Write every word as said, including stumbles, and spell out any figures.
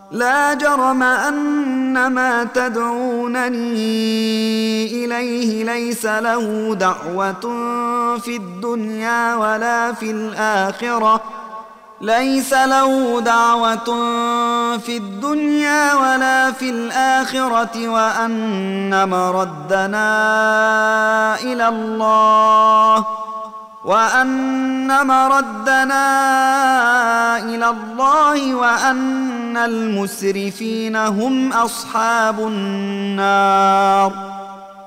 لا جرم أن ما تدعونني إليه ليس له دعوة في الدنيا ولا في الآخرة ليس له دعوة في الدنيا ولا في الآخرة وأن مردنا إلى الله وأن مردنا إلى الله وأن المسرفين هم أصحاب النار